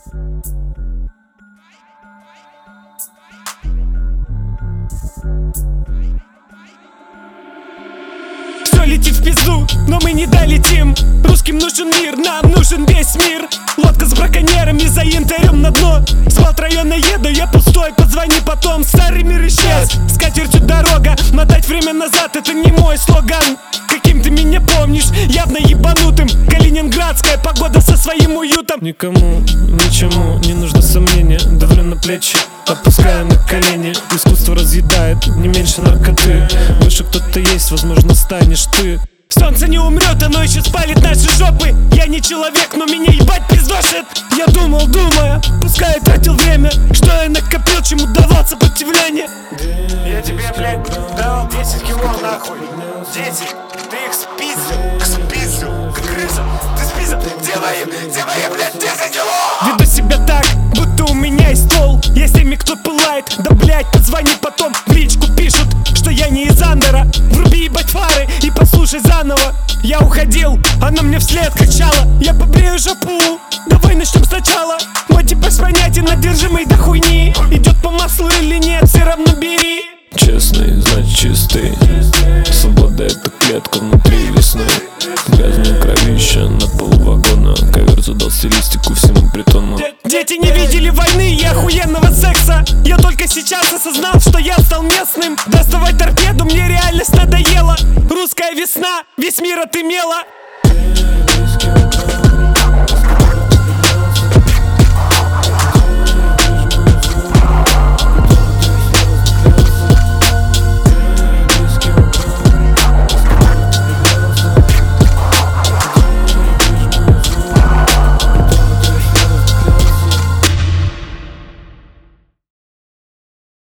Все летит в пизду, но мы не долетим. Русским нужен мир, нам нужен весь мир. Лодка с браконьерами за янтарем на дно. С Балт-района еду, я пустой, позвони потом. Старый мир исчез, с катертью дорога. Мотать время назад, это не мой слоган. Каким ты меня помнишь, явно ебанутым. Калининградская погода со своим уютом. Никому, ничему не нужно сомнения. Давлю на плечи, опуская на колени. Искусство разъедает не меньше наркоты. Выше кто-то есть, возможно, станешь ты. Солнце не умрет, оно еще спалит наши жопы. Я не человек, но меня ебать пиздошит. Я думал, думая, пускай я тратил время. Что я накопил, чему давал сопротивление. Я тебе, блядь, дал 10 кило нахуй. 10, ты их спиздил, как крыса. Ты спиздил, где мои, блядь, 10 кило? Веду себя так, будто у меня есть ствол. Я с теми, кто пылает, да блядь, позвони потом. В личку пишут, что я не из Андера. Вруби ебать фары и послушай заново. Я уходил, она мне вслед кричала: я побрею жопу, давай начнем сначала. Мой типаж понятен, одержимый до хуйни. Идет по маслу или нет, все равно бери. Честный, значит чистый. Свобода — это клетка внутри весны. Грязное кровище на полу вагона. Ковер задал стилистику всему притону. Дети не видели войны и охуенного секса. Я только сейчас осознал, что я стал местным. Доставать торпеду мне реальность надоела. Русская весна, весь мир отымела.